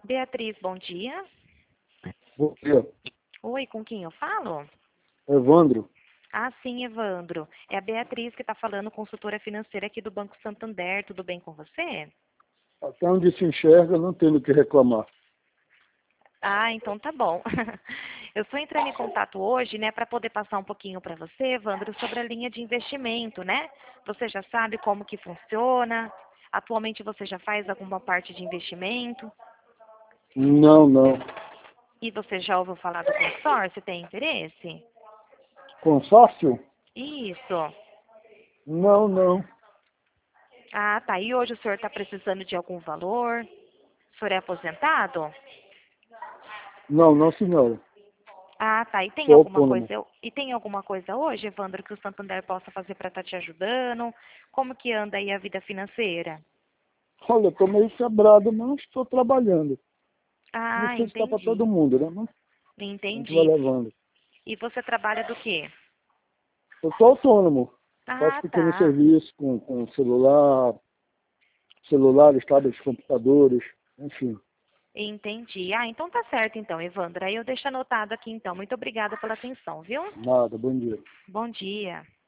Beatriz, bom dia. Bom dia. Oi, com quem eu falo? Evandro, Ah, sim, Evandro. É a Beatriz que está falando, consultora financeira aqui do Banco Santander. Tudo bem com você? até onde se enxerga, não tendo o que reclamar. Ah, então tá bom. Eu estou entrando em contato hoje, né, para poder passar um pouquinho para você, Evandro, sobre a linha de investimento, né? Você já sabe como que funciona? Atualmente você já faz alguma parte de investimento? Não, não. E você já ouviu falar do consórcio? Tem interesse? Consórcio? Isso. Não, não. Ah, tá. E hoje o senhor está precisando de algum valor? O senhor é aposentado? Não, não, senhora. Ah, tá. Sou autônomo. E tem alguma coisa hoje, Evandro, que o Santander possa fazer para estar te ajudando? Como que anda aí a vida financeira? Olha, estou meio quebrado, mas estou trabalhando. Não Ah, sei se está para todo entendi. mundo, né? Mas a gente vai Entendi. levando. E você trabalha do quê? Eu sou autônomo. Faço Ah, pequeno tá. serviço com celulares, tablets, computadores, enfim. Entendi. Ah, então tá certo então, Evandro. Aí eu deixo anotado aqui então. Muito obrigada pela atenção, viu? Nada, bom dia. Bom dia.